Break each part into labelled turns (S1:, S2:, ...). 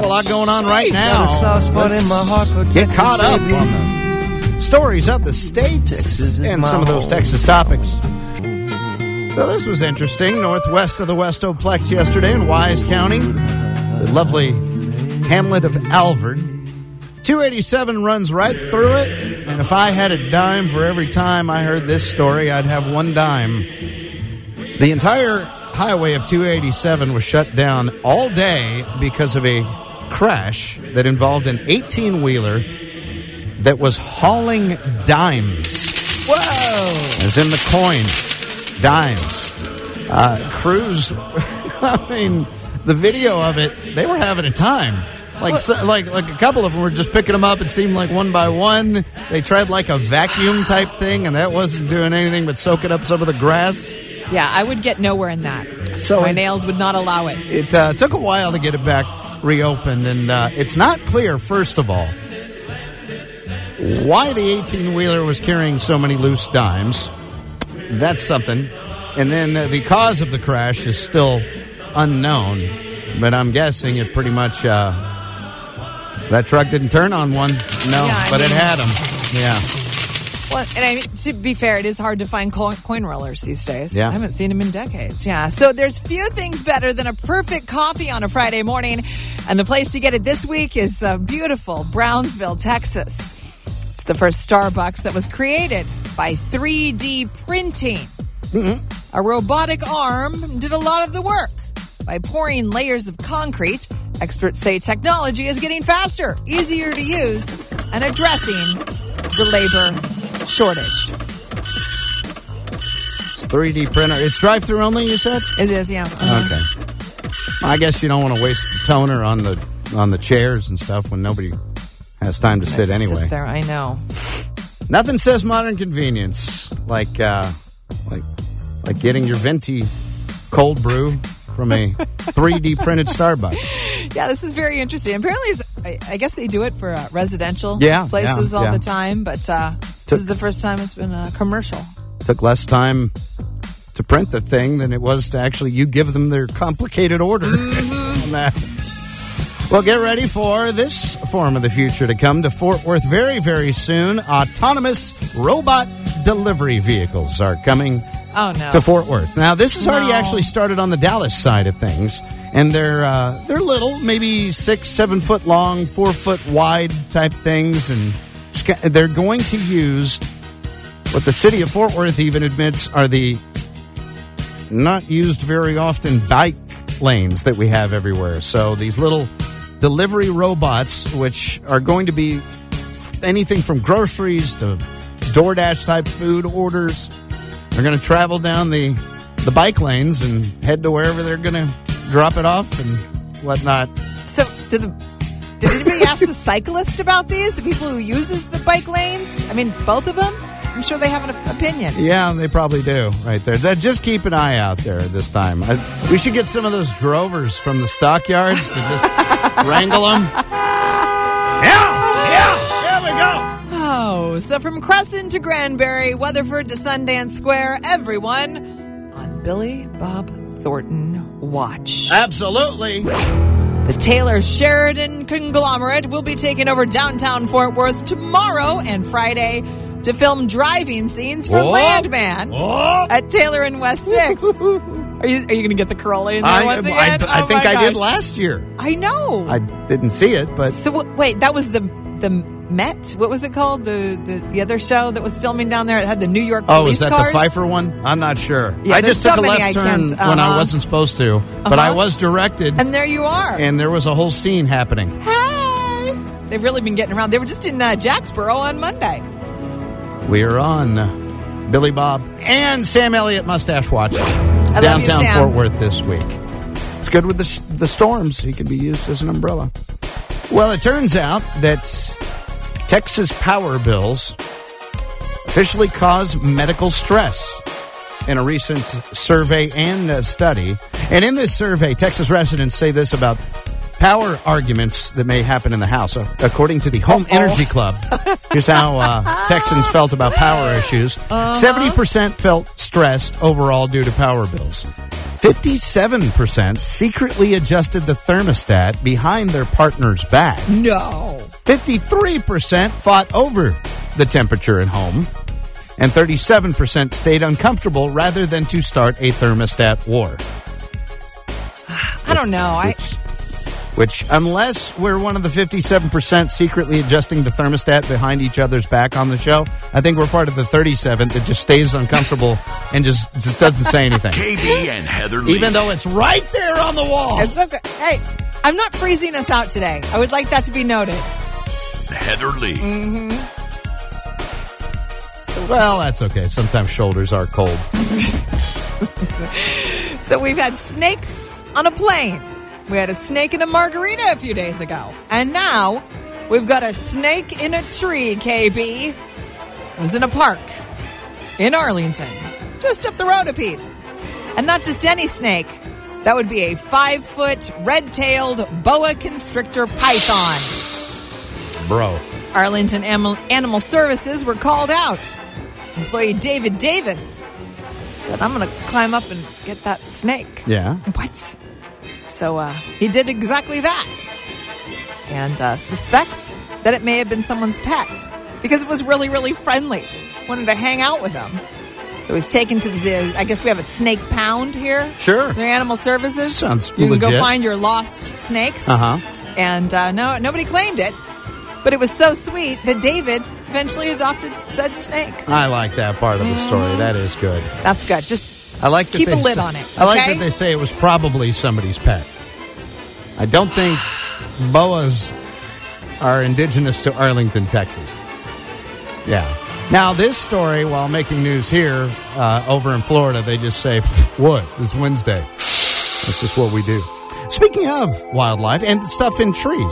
S1: a lot going on right now.
S2: Got a soft spot in my heart for
S1: Get
S2: Texas,
S1: caught up
S2: baby.
S1: on the stories of the states
S2: Texas is
S1: and
S2: my
S1: some of those
S2: home.
S1: Texas topics. So this was interesting. Northwest of the Westoplex yesterday in Wise County, the lovely hamlet of Alvord. 287 runs right through it, and if I had a dime for every time I heard this story, I'd have one dime. The entire highway of 287 was shut down all day because of a crash that involved an 18-wheeler that was hauling dimes.
S3: Whoa!
S1: As in the coin. Dimes. Crews, I mean, the video of it, they were having a time. Like a couple of them were just picking them up. It seemed like one by one. They tried like a vacuum type thing, and that wasn't doing anything but soaking up some of the grass.
S3: Yeah, I would get nowhere in that.
S1: So
S3: my nails would not allow it.
S1: It took a while to get it back reopened, and it's not clear, first of all, why the 18-wheeler was carrying so many loose dimes. That's something. And then the cause of the crash is still unknown, but I'm guessing it pretty much, that truck didn't turn on one. No,
S3: Yeah,
S1: but it had them. Yeah.
S3: Well, and I mean, to be fair, it is hard to find coin rollers these days.
S1: Yeah.
S3: I haven't seen them in decades. Yeah. So there's few things better than a perfect coffee on a Friday morning. And the place to get it this week is beautiful Brownsville, Texas. It's the first Starbucks that was created by 3D printing. A robotic arm did a lot of the work. By pouring layers of concrete, experts say technology is getting faster, easier to use, and addressing the labor shortage.
S1: It's 3D printer. It's drive-through only, you said?
S3: It is, yeah.
S1: Okay. I guess you don't want to waste toner on the chairs and stuff when nobody has time to sit anyway.
S3: Sit there, I know.
S1: Nothing says modern convenience like getting your venti cold brew from a 3D printed Starbucks.
S3: Yeah, this is very interesting. Apparently, I guess they do it for residential places
S1: yeah.
S3: all the time, but this is the first time it's been a commercial.
S1: Took less time to print the thing than it was to actually you give them their complicated order on that. Well, get ready for this form of the future to come to Fort Worth very, very soon. Autonomous robot delivery vehicles are coming to Fort Worth. Now, this has already actually started on the Dallas side of things, and they're little, maybe 6-7 foot long, 4 foot wide type things, and they're going to use what the city of Fort Worth even admits are the not used very often bike lanes that we have everywhere. So these little delivery robots, which are going to be anything from groceries to DoorDash type food orders, are going to travel down the bike lanes and head to wherever they're going to drop it off and whatnot.
S3: So did anybody ask the cyclist about these? The people who uses the bike lanes? I mean, both of them? I'm sure they have an opinion.
S1: Yeah, they probably do right there. Just keep an eye out there this time. We should get some of those drovers from the stockyards to just wrangle them. Yeah, there we go.
S3: Oh, so from Crescent to Granbury, Weatherford to Sundance Square, everyone on Billy Bob Thornton watch.
S1: Absolutely.
S3: The Taylor Sheridan conglomerate will be taking over downtown Fort Worth tomorrow and Friday to film driving scenes for Landman at Taylor and West 6. Are you going to get the Corolla in there once again?
S1: I think I did last year.
S3: I know.
S1: I didn't see it, but...
S3: So, wait, that was the Met? What was it called? The other show that was filming down there? It had the New York police
S1: is that
S3: cars?
S1: the Pfeiffer one? I'm not sure.
S3: Yeah,
S1: I just
S3: there's
S1: took
S3: so
S1: a
S3: many
S1: left
S3: I
S1: turn
S3: can't-
S1: when I wasn't supposed to, but I was directed,
S3: And there you are.
S1: and there was a whole scene happening.
S3: Hey! They've really been getting around. They were just in Jacksboro on Monday.
S1: We are on Billy Bob and Sam Elliott Mustache Watch
S3: love
S1: downtown
S3: you, Sam.
S1: Fort Worth this week. It's good with the storms. He can be used as an umbrella. Well, it turns out that Texas power bills officially cause medical stress in a recent survey and study. And in this survey, Texas residents say this about power arguments that may happen in the house. According to the Home Energy Club, here's how Texans felt about power issues. 70% felt stressed overall due to power bills. 57% secretly adjusted the thermostat behind their partner's back.
S3: No.
S1: 53% fought over the temperature at home. And 37% stayed uncomfortable rather than to start a thermostat war.
S3: I don't know.
S1: Which, unless we're one of the 57% secretly adjusting the thermostat behind each other's back on the show, I think we're part of the 37 that just stays uncomfortable and just doesn't say anything.
S4: KB and Heather Lee.
S1: Even though it's right there on the wall.
S3: It's okay. Hey, I'm not freezing us out today. I would like that to be noted.
S4: Heather Lee.
S3: Mm-hmm.
S1: Well, that's okay. Sometimes shoulders are cold.
S3: So we've had snakes on a plane. We had a snake in a margarita a few days ago. And now we've got a snake in a tree, KB. It was in a park in Arlington, just up the road a piece. And not just any snake. That would be a 5-foot red-tailed boa constrictor python.
S1: Bro.
S3: Arlington Animal Services were called out. Employee David Davis said, I'm going to climb up and get that snake.
S1: Yeah.
S3: What? So he did exactly that. And suspects that it may have been someone's pet because it was really, really friendly. Wanted to hang out with them. So he's taken to I guess we have a snake pound here.
S1: Sure.
S3: The Animal Services.
S1: Sounds
S3: You can
S1: legit.
S3: go find your lost snakes.
S1: Uh-huh.
S3: And no, nobody claimed it. But it was so sweet that David eventually adopted said snake.
S1: I like that part of the story. That is good.
S3: That's good. Just
S1: I like that
S3: keep
S1: they
S3: a lid
S1: say-
S3: on it.
S1: I like
S3: okay?
S1: that they say it was probably somebody's pet. I don't think boas are indigenous to Arlington, Texas. Yeah. Now, this story, while making news here over in Florida, they just say, what? It's Wednesday. That's just what we do. Speaking of wildlife and stuff in trees,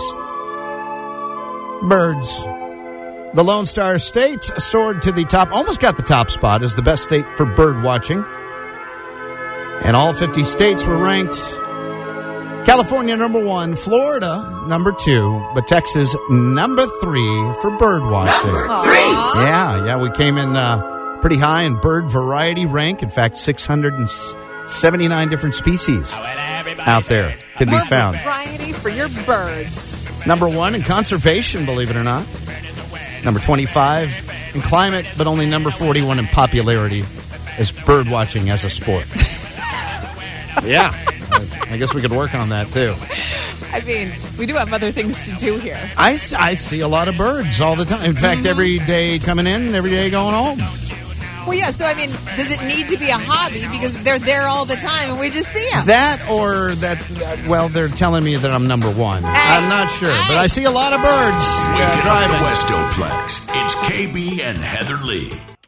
S1: birds. The Lone Star State soared to the top, almost got the top spot as the best state for bird watching. And all 50 states were ranked. California, number 1. Florida, number 2. But Texas, number 3 for bird watching.
S4: Number 3.
S1: Yeah, we came in pretty high in bird variety rank. In fact, 679 different species out there can be
S3: More
S1: found.
S3: variety for your birds.
S1: Number 1 in conservation, believe it or not. Number 25 in climate, but only number 41 in popularity as bird watching as a sport. Yeah, I guess we could work on that too.
S3: I mean, we do have other things to do here.
S1: I see a lot of birds all the time. In fact, every day coming in, every day going home.
S3: Well, yeah, so I mean, does it need to be a hobby? Because they're there all the time and we just see them.
S1: That or that, well, they're telling me that I'm number 1. I'm not sure, but I see a lot of birds
S4: Waking up
S1: driving.
S4: the Westoplex. It's KB and Heather Lee.